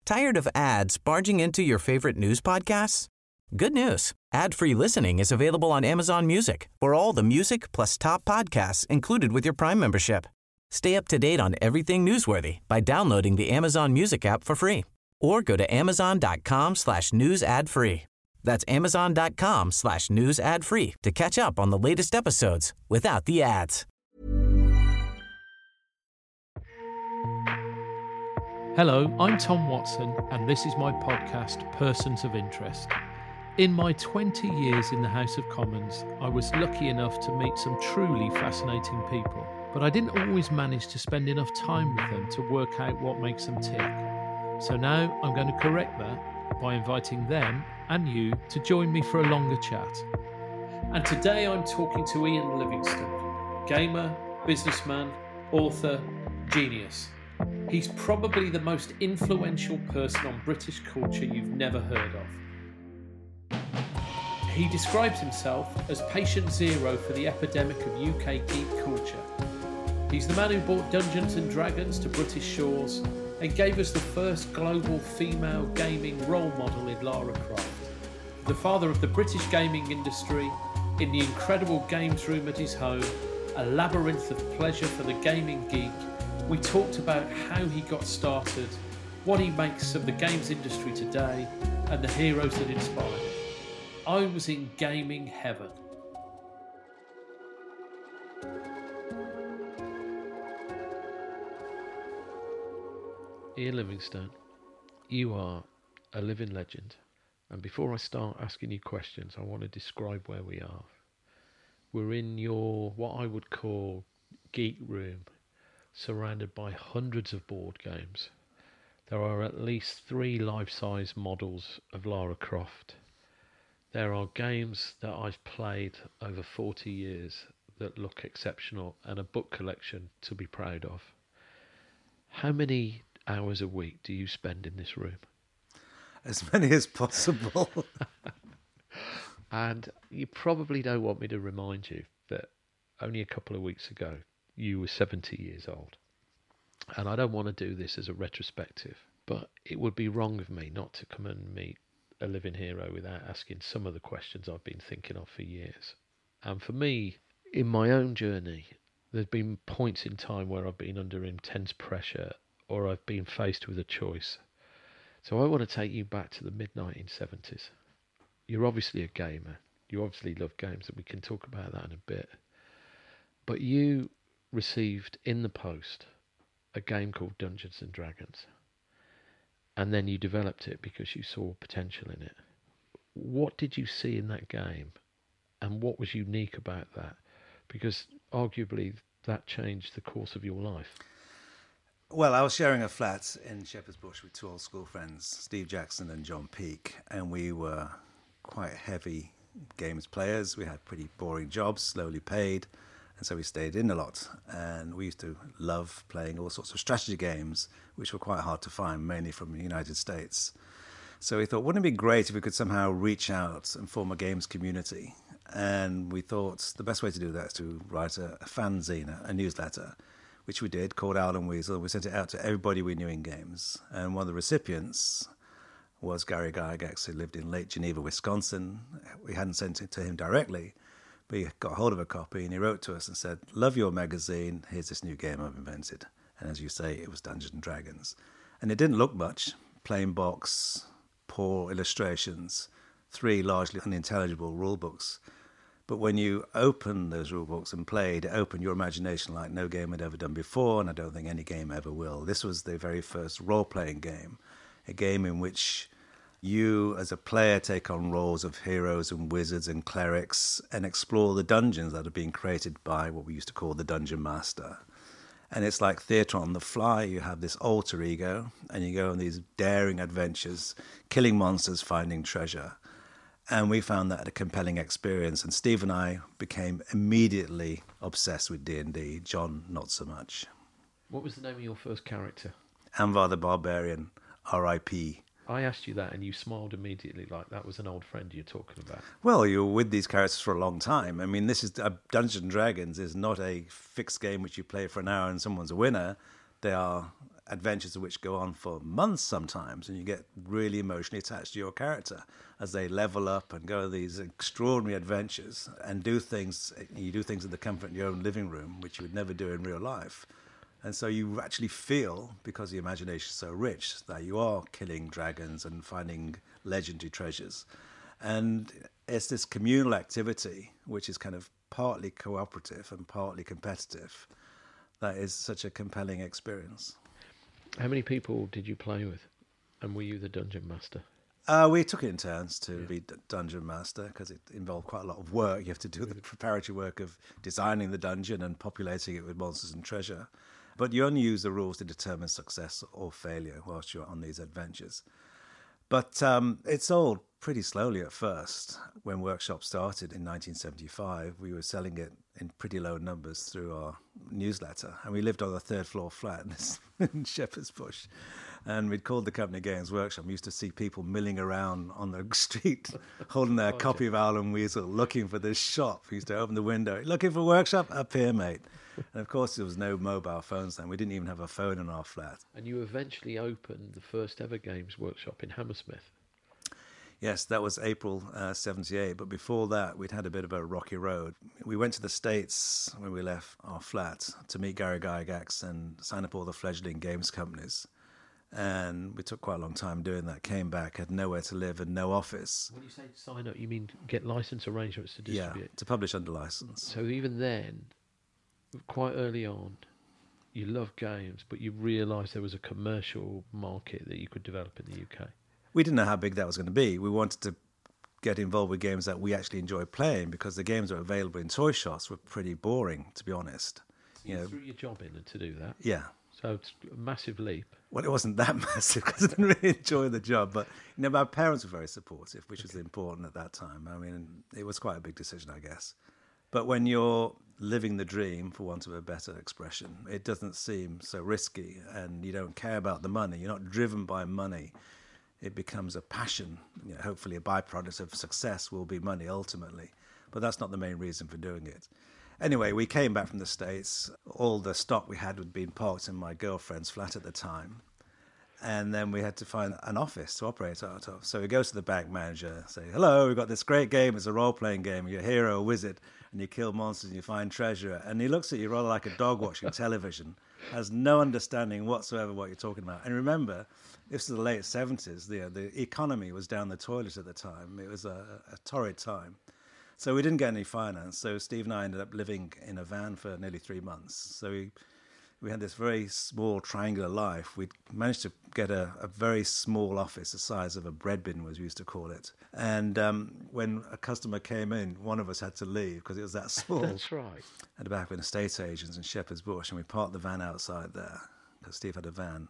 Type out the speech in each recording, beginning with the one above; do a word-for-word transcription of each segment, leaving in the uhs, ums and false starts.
Tired of ads barging into your favorite news podcasts? Good news. Ad-free listening is available on Amazon Music for all the music plus top podcasts included with your Prime membership. Stay up to date on everything newsworthy by downloading the Amazon Music app for free or go to amazon.com slash news ad free. That's amazon.com slash news ad free to catch up on the latest episodes without the ads. Hello, I'm Tom Watson, and this is my podcast, Persons of Interest. In my twenty years in the House of Commons, I was lucky enough to meet some truly fascinating people, but I didn't always manage to spend enough time with them to work out what makes them tick. So now I'm going to correct that by inviting them and you to join me for a longer chat. And today I'm talking to Ian Livingstone, gamer, businessman, author, genius. He's probably the most influential person on British culture you've never heard of. He describes himself as patient zero for the epidemic of U K geek culture. He's the man who brought Dungeons and Dragons to British shores and gave us the first global female gaming role model in Lara Croft. The father of the British gaming industry, in the incredible games room at his home, a labyrinth of pleasure for the gaming geek. We talked about how he got started, what he makes of the games industry today, and the heroes that inspired him. I was in gaming heaven. Ian Livingstone, you are a living legend. And before I start asking you questions, I want to describe where we are. We're in your, what I would call, geek room, surrounded by hundreds of board games. There are at least three life-size models of Lara Croft. There are games that I've played over forty years that look exceptional, and a book collection to be proud of. How many hours a week do you spend in this room? As many as possible. And you probably don't want me to remind you that only a couple of weeks ago you were seventy years old. And I don't want to do this as a retrospective, but it would be wrong of me not to come and meet a living hero without asking some of the questions I've been thinking of for years. And for me, in my own journey, there's been points in time where I've been under intense pressure or I've been faced with a choice. So I want to take you back to the mid nineteen seventies. You're obviously a gamer. You obviously love games, and we can talk about that in a bit. But you received in the post a game called Dungeons and Dragons. And then you developed it because you saw potential in it. What did you see in that game? And what was unique about that? Because arguably that changed the course of your life. Well, I was sharing a flat in Shepherd's Bush with two old school friends, Steve Jackson and John Peake, and we were quite heavy games players. We had pretty boring jobs, slowly paid, and so we stayed in a lot. And we used to love playing all sorts of strategy games, which were quite hard to find, mainly from the United States. So we thought, wouldn't it be great if we could somehow reach out and form a games community? And we thought the best way to do that is to write a, a fanzine, a newsletter, which we did, called Owl and Weasel. We sent it out to everybody we knew in games. And one of the recipients was Gary Gygax, who lived in Lake Geneva, Wisconsin. We hadn't sent it to him directly, but he got hold of a copy and he wrote to us and said, "Love your magazine, here's this new game I've invented." And as you say, it was Dungeons and Dragons. And it didn't look much. Plain box, poor illustrations, three largely unintelligible rule books. But when you open those rule books and played, it opened your imagination like no game had ever done before, and I don't think any game ever will. This was the very first role-playing game, a game in which you, as a player, take on roles of heroes and wizards and clerics and explore the dungeons that are being created by what we used to call the Dungeon Master. And it's like theatre on the fly. You have this alter ego, and you go on these daring adventures, killing monsters, finding treasure. And we found that a compelling experience. And Steve and I became immediately obsessed with D and D. John, not so much. What was the name of your first character? Anvar the Barbarian, R I P I asked you that and you smiled immediately like that was an old friend you're talking about. Well, you were with these characters for a long time. I mean, this is uh, Dungeons and Dragons is not a fixed game which you play for an hour and someone's a winner. They are adventures which go on for months sometimes, and you get really emotionally attached to your character as they level up and go these extraordinary adventures and do things. You do things in the comfort of your own living room, which you would never do in real life. And so you actually feel, because the imagination is so rich, that you are killing dragons and finding legendary treasures. And it's this communal activity, which is kind of partly cooperative and partly competitive, that is such a compelling experience. How many people did you play with? And were you the dungeon master? Uh, we took it in turns to Yeah. be d- dungeon master, because it involved quite a lot of work. You have to do the preparatory work of designing the dungeon and populating it with monsters and treasure. But you only use the rules to determine success or failure whilst you're on these adventures. But um, it sold pretty slowly at first. When Workshop started in nineteen seventy-five, we were selling it in pretty low numbers through our newsletter. And we lived on the third floor flat in Shepherd's Bush. And we'd called the company Games Workshop. We used to see people milling around on the street holding their Oh, copy of Owl and Weasel, looking for this shop. We used to open the window, looking for Workshop? Up here, mate. And of course, there was no mobile phones then. We didn't even have a phone in our flat. And you eventually opened the first ever Games Workshop in Hammersmith. Yes, that was April uh, seventy-eight. But before that, we'd had a bit of a rocky road. We went to the States when we left our flat to meet Gary Gygax and sign up all the fledgling games companies. And we took quite a long time doing that. Came back, had nowhere to live and no office. When you say sign up, you mean get license arrangements to distribute? Yeah, to publish under license. So even then, quite early on, you loved games, but you realised there was a commercial market that you could develop in the U K. We didn't know how big that was going to be. We wanted to get involved with games that we actually enjoyed playing, because the games that were available in toy shops were pretty boring, to be honest. You, You know, threw your job in to do that. yeah. So it's a massive leap. Well, it wasn't that massive because I didn't really enjoy the job. But, you know, my parents were very supportive, which was important at that time. I mean, it was quite a big decision, I guess. But when you're living the dream, for want of a better expression, it doesn't seem so risky, and you don't care about the money. You're not driven by money. It becomes a passion. You know, hopefully a byproduct of success will be money ultimately. But that's not the main reason for doing it. Anyway, we came back from the States. All the stock we had had been parked in my girlfriend's flat at the time. And then we had to find an office to operate out of. So we go to the bank manager, say, hello, we've got this great game. It's a role-playing game. You're a hero, a wizard, and you kill monsters and you find treasure. And he looks at you rather like a dog watching television, has no understanding whatsoever what you're talking about. And remember, this is the late seventies. The, the economy was down the toilet at the time. It was a, a torrid time. So we didn't get any finance. So Steve and I ended up living in a van for nearly three months. So we we had this very small triangular life. We'd managed to get a, a very small office, the size of a bread bin, as we used to call it. And um, when a customer came in, one of us had to leave because it was that small. That's right. At the back with estate agents in Shepherd's Bush, and we parked the van outside there because Steve had a van.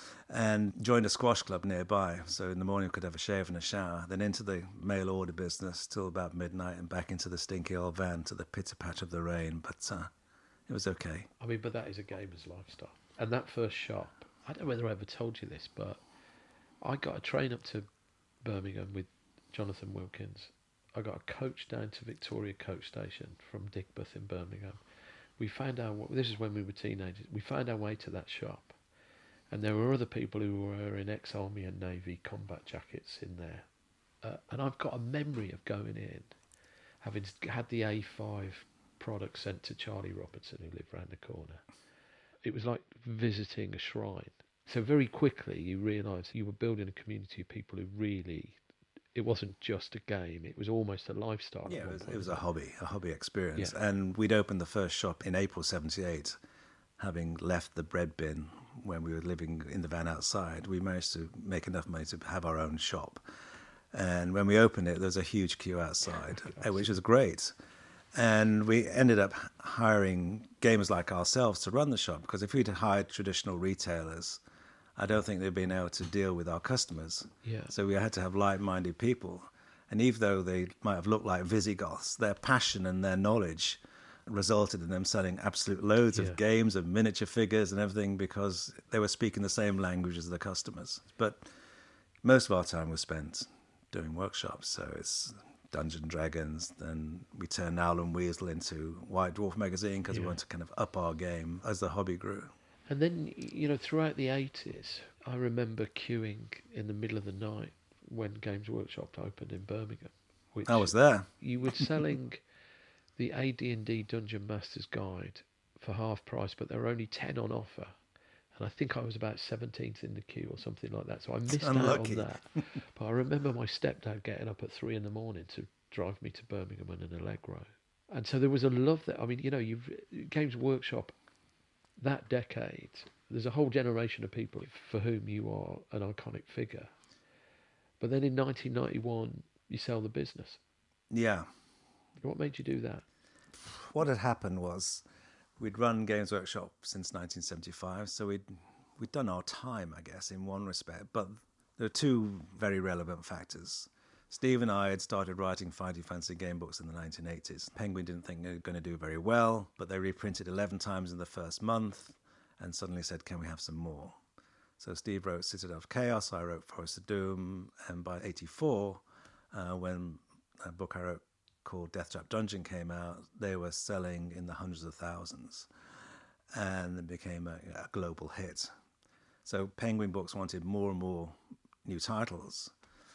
And joined a squash club nearby. So in the morning we could have a shave and a shower, then into the mail order business till about midnight, and back into the stinky old van to the pitter-patter of the rain. But uh, it was okay. I mean, but that is a gamer's lifestyle. And that first shop, I don't know whether I ever told you this, but I got a train up to Birmingham with Jonathan Wilkins. I got a coach down to Victoria Coach Station from Digbeth in Birmingham. We found our, this is when we were teenagers, we found our way to that shop. And there were other people who were in ex-Army and Navy combat jackets in there. Uh, and I've got a memory of going in, having had the A five product sent to Charlie Robertson, who lived round the corner. It was like visiting a shrine. So very quickly you realised you were building a community of people who really, it wasn't just a game, it was almost a lifestyle. Yeah, it was, it was a hobby, a hobby experience. Yeah. And we'd opened the first shop in April seventy-eight, having left the bread bin when we were living in the van outside. We managed to make enough money to have our own shop. And when we opened it, there was a huge queue outside, which was great. And we ended up hiring gamers like ourselves to run the shop, because if we'd hired traditional retailers, I don't think they'd been able to deal with our customers. Yeah. So we had to have like-minded people. And even though they might have looked like Visigoths, their passion and their knowledge resulted in them selling absolute loads Yeah. of games and miniature figures and everything, because they were speaking the same language as the customers. But most of our time was spent doing workshops. So it's Dungeons and Dragons. Then we turned Owl and Weasel into White Dwarf magazine because Yeah. we wanted to kind of up our game as the hobby grew. And then, you know, throughout the eighties, I remember queuing in the middle of the night when Games Workshop opened in Birmingham. Which I was there. You were selling the A D and D Dungeon Master's Guide for half price, but there were only ten on offer. And I think I was about seventeenth in the queue or something like that. So I missed Unlucky. out on that. But I remember my stepdad getting up at three in the morning to drive me to Birmingham and an Allegro. And so there was a love that, I mean, you know, you've Games Workshop, that decade, there's a whole generation of people for whom you are an iconic figure. But then in nineteen ninety-one, you sell the business. Yeah. What made you do that? What had happened was we'd run Games Workshop since nineteen seventy-five, so we'd we'd done our time, I guess, in one respect. But there are two very relevant factors. Steve and I had started writing Fighting Fantasy game books in the nineteen eighties. Penguin didn't think they were going to do very well, but they reprinted eleven times in the first month and suddenly said, can we have some more? So Steve wrote Citadel of Chaos, I wrote Forest of Doom, and by eighty-four, uh, when a book I wrote called Death Trap Dungeon came out, they were selling in the hundreds of thousands, and it became a, a global hit. So Penguin Books wanted more and more new titles.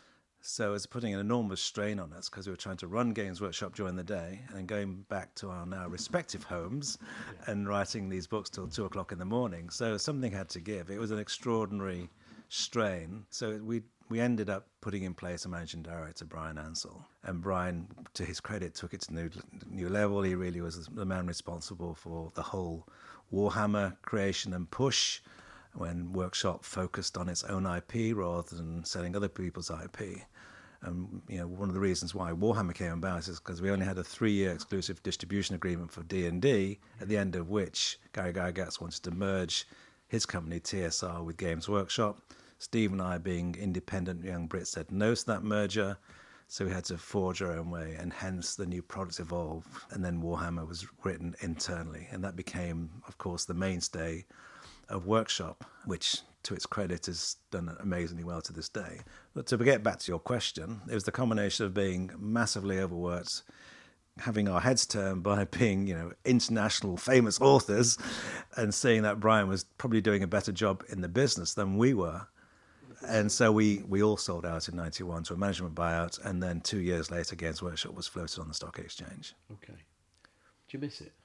So it's putting an enormous strain on us because we were trying to run Games Workshop during the day and going back to our now respective homes yeah. and writing these books till two o'clock in the morning. So something had to give. It was an extraordinary strain. So we we ended up putting in place a managing director, Brian Ansell. And Brian, to his credit, took it to new new level. He really was the man responsible for the whole Warhammer creation and push, when Workshop focused on its own I P rather than selling other people's I P. And you know, one of the reasons why Warhammer came about is because we only had a three-year exclusive distribution agreement for D and D, at the end of which Gary Gygax wanted to merge his company T S R with Games Workshop. Steve and I, being independent young Brits, said no to that merger, so we had to forge our own way, and hence the new products evolved. And then Warhammer was written internally, and that became, of course, the mainstay of Workshop, which, to its credit, has done amazingly well to this day. But to get back to your question, it was the combination of being massively overworked, having our heads turned by being, you know, international famous authors, and seeing that Brian was probably doing a better job in the business than we were. And so we, we all sold out in ninety-one to a management buyout, and then two years later, Games Workshop was floated on the stock exchange. Okay. Do you miss it?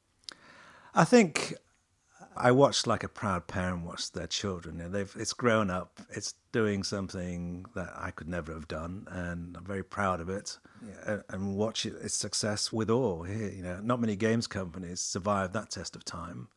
I think I watched like a proud parent watch their children. You know, they've it's grown up. It's doing something that I could never have done, and I'm very proud of it. Yeah, and watch it, its success with awe. Here, you know, not many games companies survive that test of time.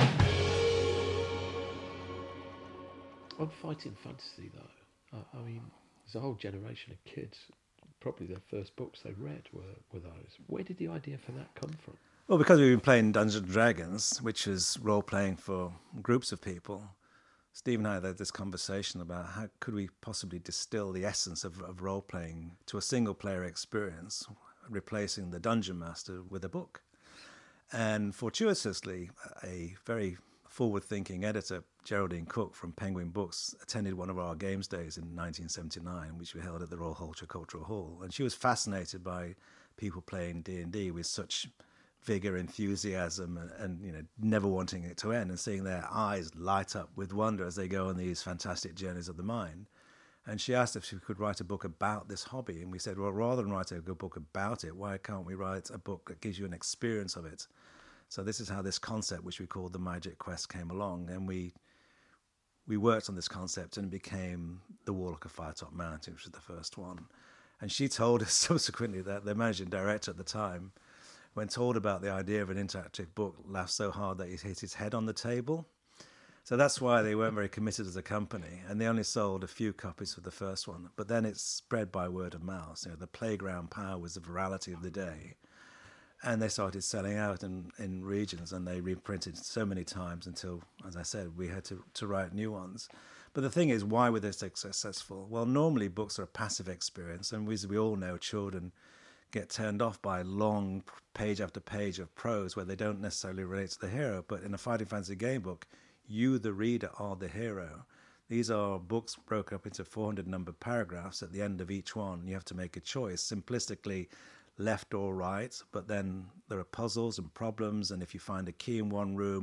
On Fighting Fantasy, though, I, I mean, there's a whole generation of kids. Probably their first books they read were, were those. Where did the idea for that come from? Well, because we've been playing Dungeons and Dragons, which is role-playing for groups of people, Steve and I had this conversation about how could we possibly distill the essence of, of role-playing to a single-player experience, replacing the Dungeon Master with a book. And fortuitously, a very forward-thinking editor, Geraldine Cook from Penguin Books, attended one of our games days in nineteen seventy-nine, which we held at the Royal Horticultural Hall. And she was fascinated by people playing D and D with such vigor, enthusiasm, and, and you know, never wanting it to end, and seeing their eyes light up with wonder as they go on these fantastic journeys of the mind. And she asked if she could write a book about this hobby, and we said, well, rather than write a good book about it, why can't we write a book that gives you an experience of it? So this is how this concept, which we called the Magic Quest, came along, and we we worked on this concept, and it became the Warlock of Firetop Mountain, which was the first one. And she told us subsequently that the managing director at the time, when told about the idea of an interactive book, laughed so hard that he hit his head on the table. So that's why they weren't very committed as a company, and they only sold a few copies of the first one. But then it's spread by word of mouth. You know, the playground power was the virality of the day. And they started selling out in, in regions, and they reprinted so many times until, as I said, we had to, to write new ones. But the thing is, why were they so successful? Well, normally books are a passive experience, and as we all know, children get turned off by long page after page of prose where they don't necessarily relate to the hero. But in a Fighting Fantasy game book, you, the reader, are the hero. These are books broken up into four hundred numbered paragraphs. At the end of each one, you have to make a choice, simplistically left or right, but then there are puzzles and problems, and if you find a key in one room,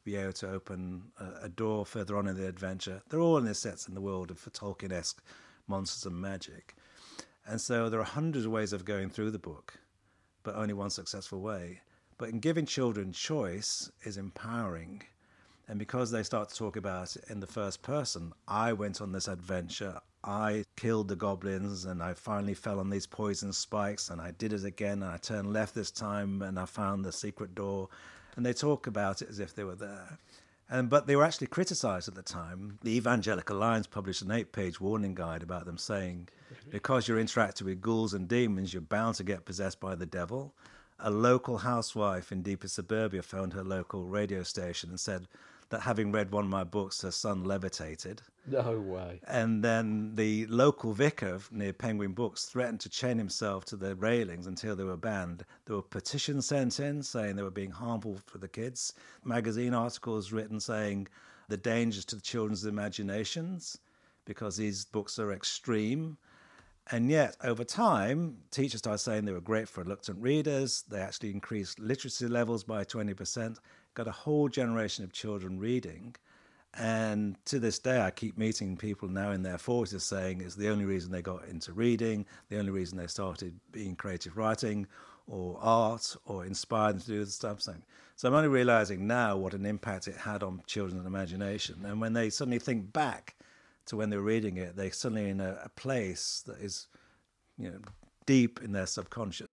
be able to open a, a door further on in the adventure. They're all in the sets in the world of Tolkien-esque monsters and magic. And so there are hundreds of ways of going through the book, but only one successful way. But in giving children choice is empowering. And because they start to talk about it in the first person, I went on this adventure, I killed the goblins, and I finally fell on these poison spikes, and I did it again, and I turned left this time, and I found the secret door. And they talk about it as if they were there. And, but they were actually criticised at the time. The Evangelical Alliance published an eight-page warning guide about them saying, because you're interacting with ghouls and demons, you're bound to get possessed by the devil. A local housewife in deeper suburbia phoned her local radio station and said that having read one of my books, her son levitated. No way. And then the local vicar near Penguin Books threatened to chain himself to the railings until they were banned. There were petitions sent in saying they were being harmful for the kids. Magazine articles written saying the dangers to the children's imaginations because these books are extreme. And yet, over time, teachers started saying they were great for reluctant readers. They actually increased literacy levels by twenty percent, got a whole generation of children reading. And to this day, I keep meeting people now in their forties saying it's the only reason they got into reading, the only reason they started being creative writing or art or inspired them to do the stuff. So I'm only realizing now what an impact it had on children's imagination. And when they suddenly think back to when they were reading it, they're suddenly in a, a place that is, you know, deep in their subconscious.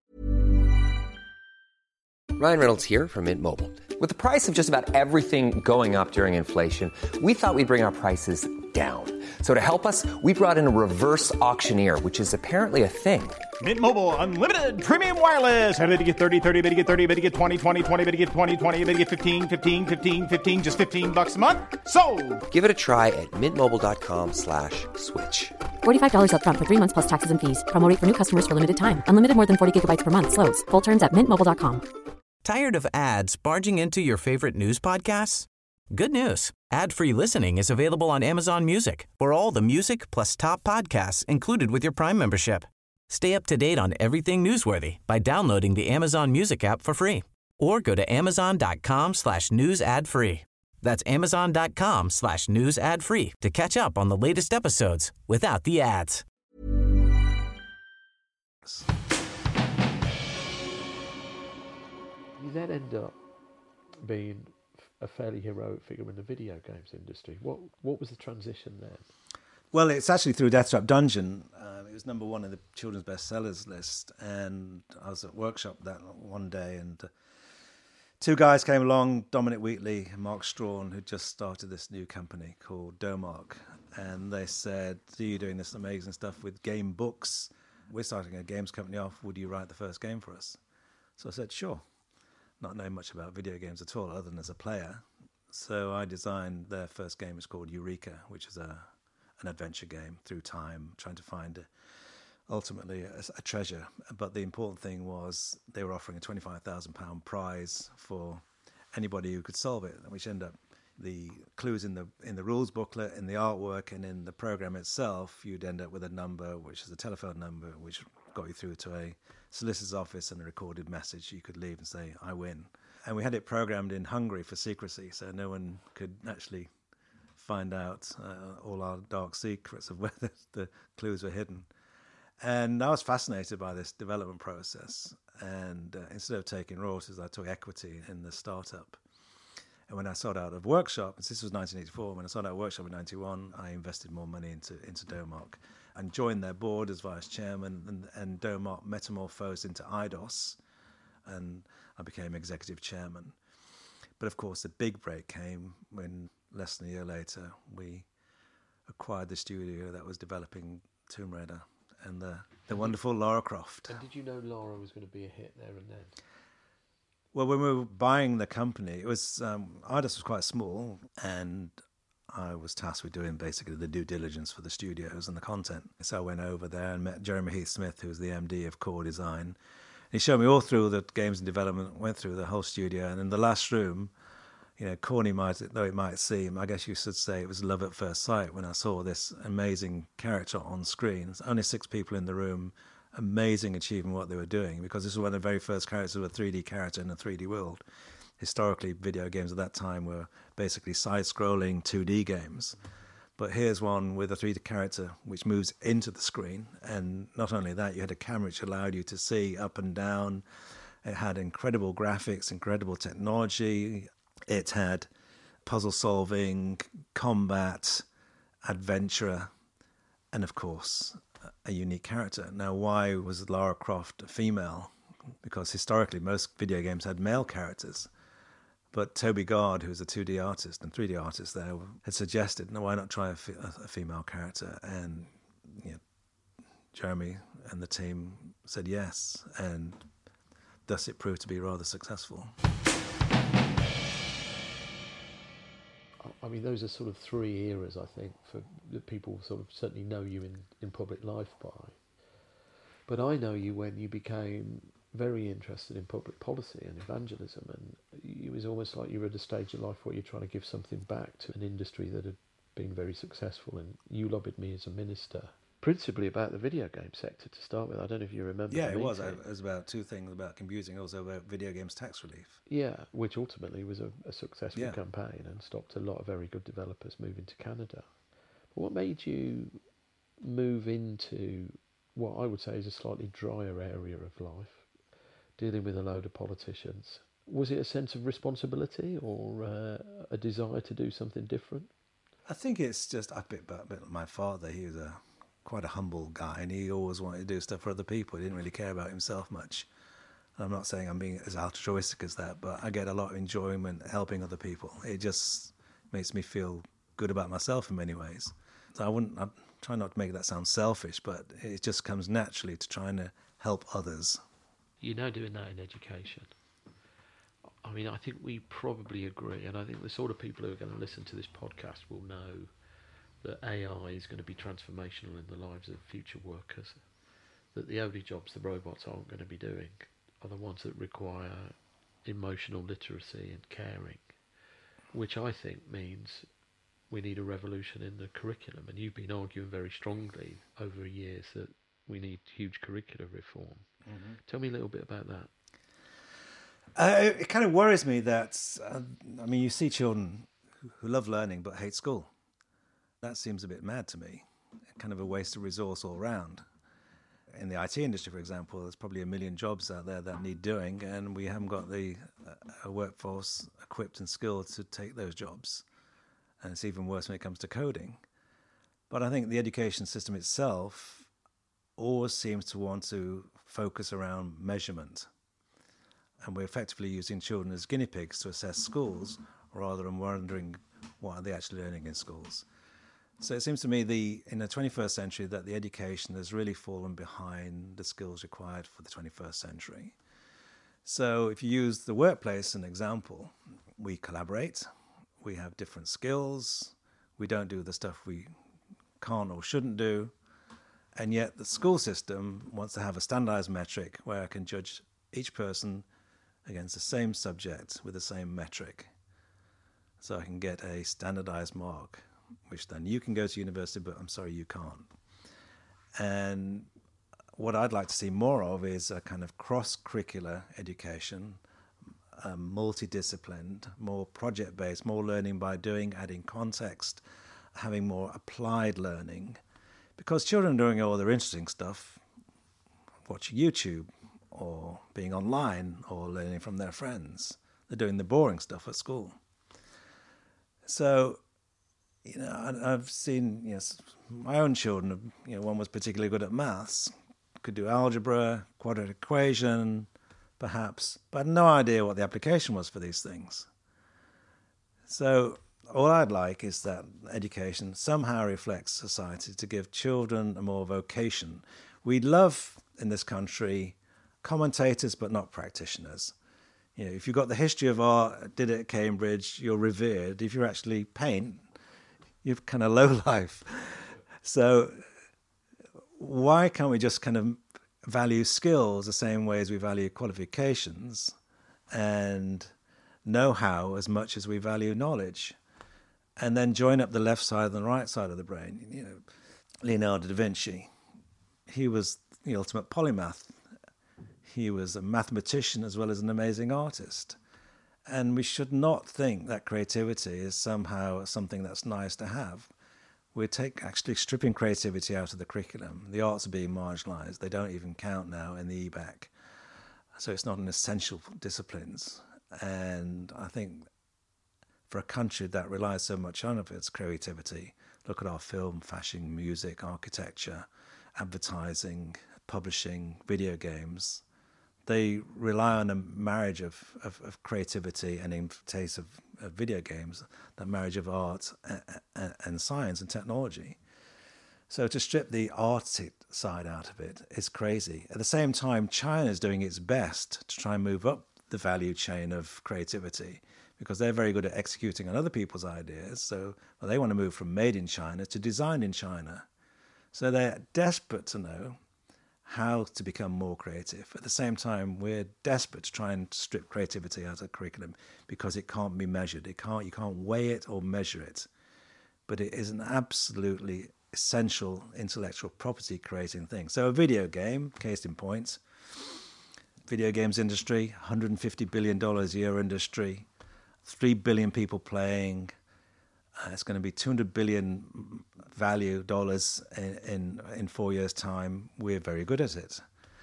Ryan Reynolds here from Mint Mobile. With the price of just about everything going up during inflation, we thought we'd bring our prices down. So to help us, we brought in a reverse auctioneer, which is apparently a thing. Mint Mobile Unlimited Premium Wireless. How to get thirty, thirty, how to get thirty, how to get twenty, twenty, twenty, how to get twenty, twenty, how to get fifteen, fifteen, fifteen, fifteen, just fifteen bucks a month? Sold! Give it a try at mintmobile.com slash switch. forty-five dollars up front for three months plus taxes and fees. Promo rate for new customers for limited time. Unlimited more than forty gigabytes per month. Slows full terms at mint mobile dot com. Tired of ads barging into your favorite news podcasts? Good news. Ad-free listening is available on Amazon Music for all the music plus top podcasts included with your Prime membership. Stay up to date on everything newsworthy by downloading the Amazon Music app for free or go to amazon.com slash news ad free. That's amazon.com slash news ad free to catch up on the latest episodes without the ads. You then end up being a fairly heroic figure in the video games industry. What what was the transition then? Well, it's actually through Death Trap Dungeon. Uh, it was number one in the children's bestsellers list. And I was at workshop that one day, and uh, two guys came along, Dominic Wheatley and Mark Strawn, who just started this new company called Domark. And they said, "So you're doing this amazing stuff with game books. We're starting a games company off. Would you write the first game for us?" So I said, sure. Not knowing much about video games at all, other than as a player. So I designed their first game. It's called Eureka, which is a an adventure game through time, trying to find a, ultimately a, a treasure. But the important thing was they were offering a twenty-five thousand pounds prize for anybody who could solve it, which ended up the clues in the in the rules booklet, in the artwork, and in the program itself. You'd end up with a number, which is a telephone number, which got you through to a solicitor's office and a recorded message you could leave and say, "I win." And we had it programmed in Hungary for secrecy, so no one could actually find out uh, all our dark secrets of where the, the clues were hidden. And I was fascinated by this development process. And uh, instead of taking royalties, I took equity in the startup. And when I started out of workshop, and this was nineteen eighty-four, when I started out of workshop in ninety-one, I invested more money into into Domark and joined their board as vice chairman, and, and Domark metamorphosed into Eidos, and I became executive chairman. But of course, the big break came when, less than a year later, we acquired the studio that was developing Tomb Raider and the, the wonderful Lara Croft. And did you know Lara was going to be a hit there and then? Well, when we were buying the company, it was um, Eidos was quite small, and I was tasked with doing basically the due diligence for the studios and the content. So I went over there and met Jeremy Heath Smith, who was the M D of Core Design. And he showed me all through the games and development, went through the whole studio, and in the last room, you know, corny might though it might seem, I guess you should say it was love at first sight when I saw this amazing character on screen. There's only six people in the room, amazing achieving what they were doing, because this was one of the very first characters of a three D character in a three D world. Historically, video games at that time were basically side-scrolling two D games. But here's one with a three D character which moves into the screen. And not only that, you had a camera which allowed you to see up and down. It had incredible graphics, incredible technology. It had puzzle solving, combat, adventure, and of course, a unique character. Now, why was Lara Croft a female? Because historically, most video games had male characters. But Toby Gard, who's a two D artist and three D artist there, had suggested, no, why not try a, f- a female character? And you know, Jeremy and the team said yes, and thus it proved to be rather successful. I mean, those are sort of three eras, I think, for that people sort of certainly know you in, in public life by. But I know you when you became very interested in public policy and evangelism, and it was almost like you were at a stage of life where you're trying to give something back to an industry that had been very successful, and you lobbied me as a minister, principally about the video game sector to start with. I don't know if you remember. Yeah, it was. It was about two things, about computing, also about video games tax relief. Yeah, which ultimately was a, a successful yeah. campaign and stopped a lot of very good developers moving to Canada. But what made you move into what I would say is a slightly drier area of life, dealing with a load of politicians? Was it a sense of responsibility or uh, a desire to do something different? I think it's just a bit, a bit like my father. He was a quite a humble guy, and he always wanted to do stuff for other people. He didn't really care about himself much. And I'm not saying I'm being as altruistic as that, but I get a lot of enjoyment helping other people. It just makes me feel good about myself in many ways. So I wouldn't, I try not to make that sound selfish, but it just comes naturally to trying to help others. You're now doing that in education. I mean, I think we probably agree, and I think the sort of people who are going to listen to this podcast will know that A I is going to be transformational in the lives of future workers, that the only jobs the robots aren't going to be doing are the ones that require emotional literacy and caring, which I think means we need a revolution in the curriculum. And you've been arguing very strongly over years that we need huge curricular reform. Mm-hmm. Tell me a little bit about that. Uh, it, it kind of worries me that, uh, I mean, you see children who love learning but hate school. That seems a bit mad to me, kind of a waste of resource all round. In the I T industry, for example, there's probably a million jobs out there that need doing, and we haven't got the uh, workforce equipped and skilled to take those jobs. And it's even worse when it comes to coding. But I think the education system itself always seems to want to focus around measurement. And we're effectively using children as guinea pigs to assess schools rather than wondering what are they actually learning in schools. So it seems to me the in the twenty-first century that the education has really fallen behind the skills required for the twenty-first century. So if you use the workplace as an example, we collaborate, we have different skills, we don't do the stuff we can't or shouldn't do, and yet the school system wants to have a standardized metric where I can judge each person against the same subject with the same metric. So I can get a standardized mark, which then you can go to university, but I'm sorry, you can't. And what I'd like to see more of is a kind of cross-curricular education, um, multidisciplined, more project-based, more learning by doing, adding context, having more applied learning. Because children are doing all their interesting stuff, watching YouTube or being online or learning from their friends. They're doing the boring stuff at school. So, you know, I've seen, you know, my own children, you know, one was particularly good at maths, could do algebra, quadratic equation, perhaps, but had no idea what the application was for these things. So all I'd like is that education somehow reflects society to give children a more vocation. We'd love in this country commentators but not practitioners. You know, if you've got the history of art, did it at Cambridge, you're revered. If you actually paint, you're kind of low life. So why can't we just kind of value skills the same way as we value qualifications and know-how as much as we value knowledge, and then join up the left side and the right side of the brain? You know, Leonardo da Vinci, he was the ultimate polymath. He was a mathematician as well as an amazing artist. And we should not think that creativity is somehow something that's nice to have. We're take, actually stripping creativity out of the curriculum. The arts are being marginalised. They don't even count now in the E B A C. So it's not an essential disciplines. And I think for a country that relies so much on its creativity, look at our film, fashion, music, architecture, advertising, publishing, video games. They rely on a marriage of, of, of creativity, and in case of, of video games, the marriage of art and, and, and science and technology. So to strip the art side out of it is crazy. At the same time, China is doing its best to try and move up the value chain of creativity, because they're very good at executing on other people's ideas. So well, they want to move from made in China to design in China. So they're desperate to know how to become more creative. At the same time, we're desperate to try and strip creativity out of the curriculum because it can't be measured. It can't, you can't weigh it or measure it. But it is an absolutely essential intellectual property creating thing. So a video game, case in point, video games industry, one hundred fifty billion dollars a year industry, three billion people playing. Uh, it's going to be two hundred billion value dollars in, in in four years' time. We're very good at it.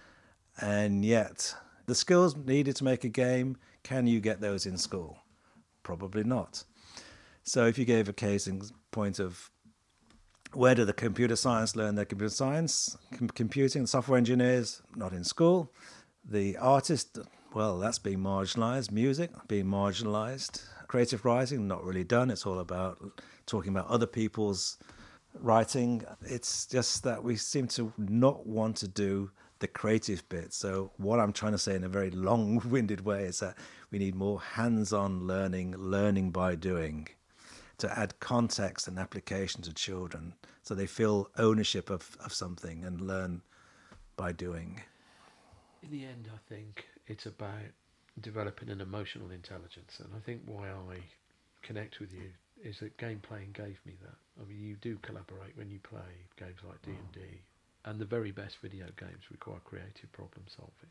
And yet, the skills needed to make a game, can you get those in school? Probably not. So if you gave a case in point of where do the computer science learn their computer science, com- computing, software engineers, not in school. The artist, well, that's being marginalised. Music, being marginalised. Creative writing, not really done. It's all about talking about other people's writing. It's just that we seem to not want to do the creative bit. So what I'm trying to say in a very long-winded way is that we need more hands-on learning, learning by doing, to add context and application to children so they feel ownership of, of something and learn by doing. In the end, I think it's about developing an emotional intelligence, and I think why I connect with you is that game playing gave me that. I mean, you do collaborate when you play games like D and D, and the very best video games require creative problem solving.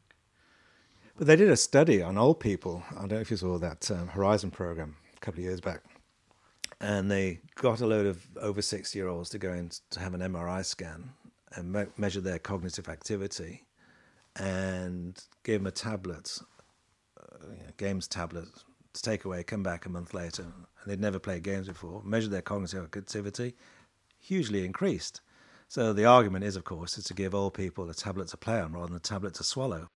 But they did a study on old people. I don't know if you saw that um, Horizon program a couple of years back, and they got a load of over six-year-olds to go in to have an M R I scan and me- measure their cognitive activity, and gave them a tablet, uh, you know, games tablet, to take away, come back a month later, and they'd never played games before, measured their cognitive activity, hugely increased. So the argument is, of course, is to give old people a tablet to play on rather than a tablet to swallow.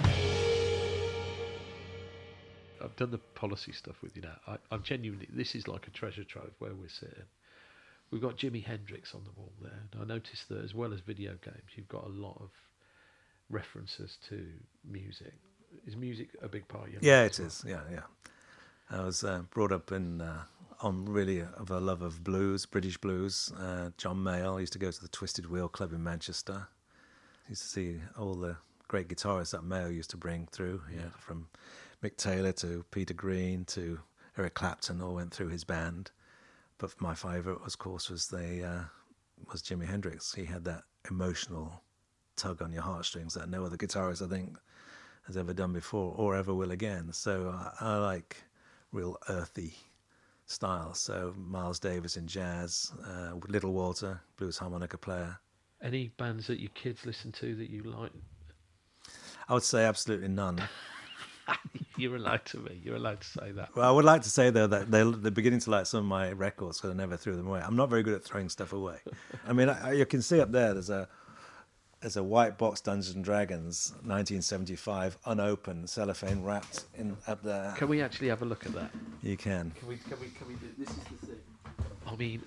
I've done the policy stuff with you now. I, I'm genuinely, this is like a treasure trove where we're sitting. We've got Jimi Hendrix on the wall there, and I noticed that as well as video games, you've got a lot of references to music. Is music a big part of your life? Yeah, it is. Yeah, yeah. I was uh, brought up in uh, on really of a love of blues, British blues. Uh, John Mayall. I used to go to the Twisted Wheel Club in Manchester. I used to see all the great guitarists that Mayall used to bring through. Yeah, yeah, from Mick Taylor to Peter Green to Eric Clapton, all went through his band. But my favourite, of course, was the uh, was Jimi Hendrix. He had that emotional tug on your heartstrings that no other guitarist, I think, has ever done before or ever will again. So I, I like real earthy style. So Miles Davis in jazz, uh, Little Walter, blues harmonica player. Any bands that your kids listen to that you like? I would say absolutely none. You're allowed to be. You're allowed to say that. Well, I would like to say, though, that they're, they're beginning to like some of my records because I never threw them away. I'm not very good at throwing stuff away. I mean, I, you can see up there, there's a there's a white box Dungeons and Dragons, nineteen seventy-five, unopened, cellophane wrapped in up there. Can we actually have a look at that? You can. Can we, can we, can we do, this is the thing. I mean,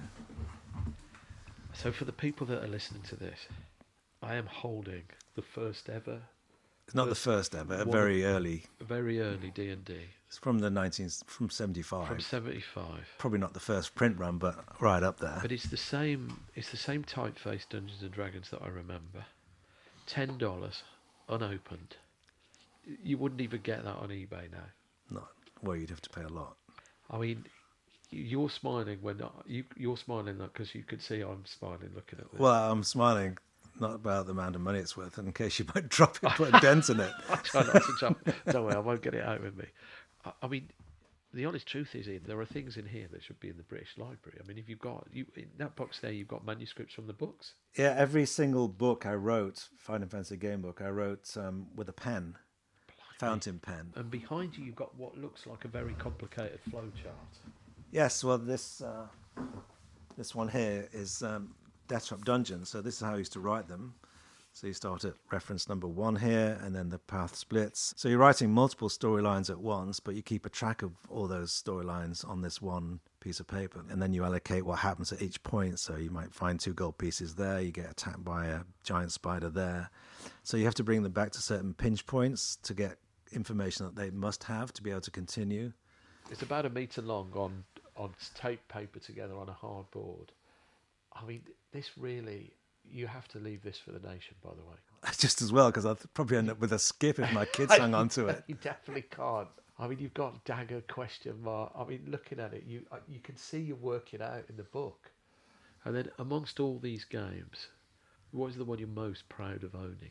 so for the people that are listening to this, I am holding the first ever... It's not the first ever, a very early... Very early D and D. It's from the nineteen from seventy-five. From seventy-five. Probably not the first print run, but right up there. But it's the same. It's the same typeface Dungeons and Dragons that I remember. Ten dollars, unopened. You wouldn't even get that on eBay now. Not well. You'd have to pay a lot. I mean, you're smiling when you you're smiling because you could see I'm smiling looking at this. Well, I'm smiling. Not about the amount of money it's worth, in case you might drop it, put a dent in it. I try not to jump. Don't worry, I won't get it out with me. I, I mean, the honest truth is, Ian, there are things in here that should be in the British Library. I mean, if you've got you in that box there, you've got manuscripts from the books. Yeah, every single book I wrote, Final Fantasy game book, I wrote um, with a pen, Blimey. fountain pen. And behind you, you've got what looks like a very complicated flowchart. Yes, well, this uh, this one here is um, Deathtrap Dungeon. So this is how I used to write them. So you start at reference number one here, and then the path splits. So you're writing multiple storylines at once, but you keep a track of all those storylines on this one piece of paper. And then you allocate what happens at each point. So you might find two gold pieces there, you get attacked by a giant spider there. So you have to bring them back to certain pinch points to get information that they must have to be able to continue. It's about a metre long on, on tape paper together on a hard board. I mean, this really... You have to leave this for the nation, by the way. Just as well, because I'll probably end up with a skip if my kids hung on to it. You definitely can't. I mean, you've got dagger, question mark. I mean, looking at it, you you can see you work it out in the book. And then amongst all these games, what is the one you're most proud of owning?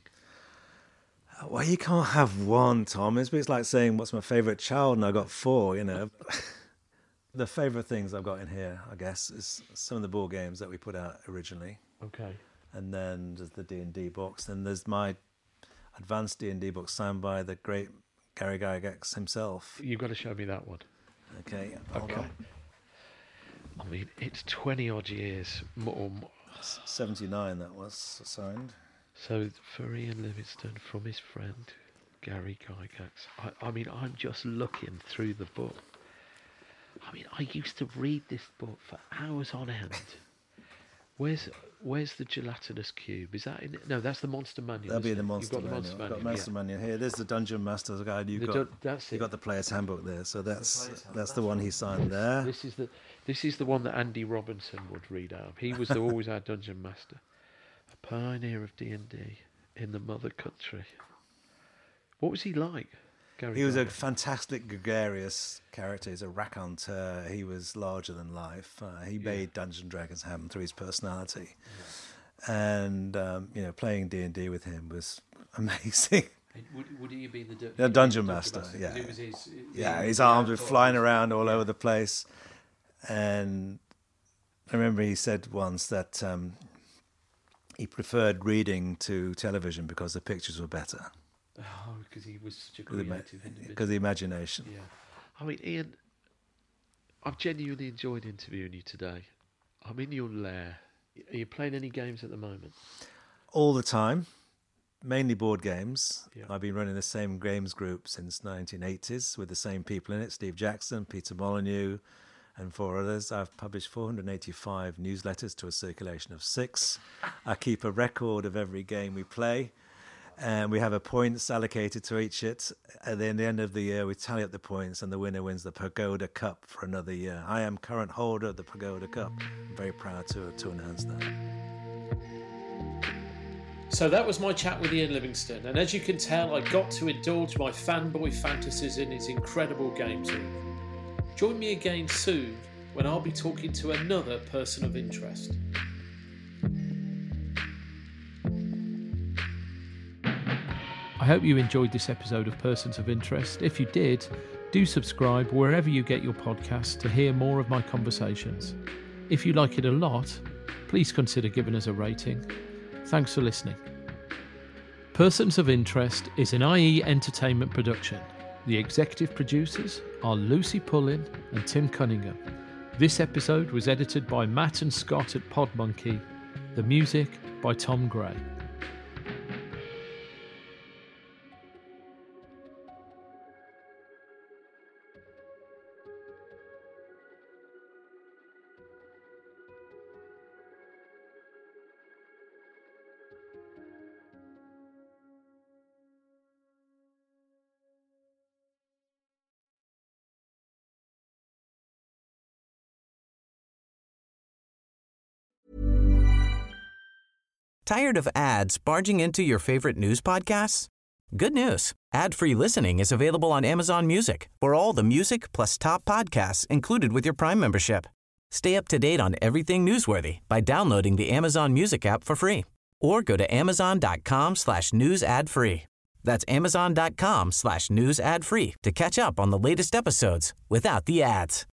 Well, you can't have one, Tom. It's, it's like saying, what's my favourite child? And I got four, you know. The favourite things I've got in here, I guess, is some of the board games that we put out originally. Okay. And then there's the D and D box. Then there's my advanced D and D book signed by the great Gary Gygax himself. You've got to show me that one. Okay. Hold okay. on. I mean, it's twenty odd years more. seventy-nine that was signed. So for Ian Livingstone from his friend Gary Gygax. I, I mean, I'm just looking through the book. I mean, I used to read this book for hours on end. Where's where's the gelatinous cube? Is that in it? No, that's the Monster Manual. That'll be the it? Monster You've got Manual. The Monster I've got Manual. Monster yeah. Manual here. There's the Dungeon Master's Guide. You've the got du- that's you it. got the Player's Handbook there. So that's that's, that's the one he signed there. This is the this is the one that Andy Robinson would read out. He was the, always our Dungeon Master, a pioneer of D and D in the mother country. What was he like? Gary He was Gygax? a fantastic gregarious character. He's a raconteur. He was larger than life. Uh, he made yeah. Dungeons and Dragons happen through his personality. Yeah. And, um, you know, playing D and D with him was amazing. And would, would he have been the, du- the Dungeon the Master? Master? Yeah. It was his, yeah, his arms were flying around all yeah. over the place. And I remember he said once that um, he preferred reading to television because the pictures were better. Oh, because he was such a creative individual. Because the imagination. Yeah. I mean, Ian, I've genuinely enjoyed interviewing you today. I'm in your lair. Are you playing any games at the moment? All the time. Mainly board games. Yeah. I've been running the same games group since nineteen eighties with the same people in it. Steve Jackson, Peter Molyneux, and four others. I've published four hundred eighty-five newsletters to a circulation of six. I keep a record of every game we play. And we have a points allocated to each hit. At the end of the year, we tally up the points, and the winner wins the Pagoda Cup for another year. I am current holder of the Pagoda Cup. I'm very proud to, to announce that. So that was my chat with Ian Livingstone, and as you can tell, I got to indulge my fanboy fantasies in his incredible games. Join me again soon when I'll be talking to another person of interest. I hope you enjoyed this episode of Persons of Interest. If you did, do subscribe wherever you get your podcasts to hear more of my conversations. If you like it a lot, please consider giving us a rating. Thanks for listening. Persons of Interest is an I E Entertainment production. The executive producers are Lucy Pullin and Tim Cunningham. This episode was edited by Matt and Scott at Podmonkey. The music by Tom Gray. Tired of ads barging into your favorite news podcasts? Good news. Ad-free listening is available on Amazon Music for all the music plus top podcasts included with your Prime membership. Stay up to date on everything newsworthy by downloading the Amazon Music app for free or go to amazon.com slash news ad free. That's amazon.com slash news ad free to catch up on the latest episodes without the ads.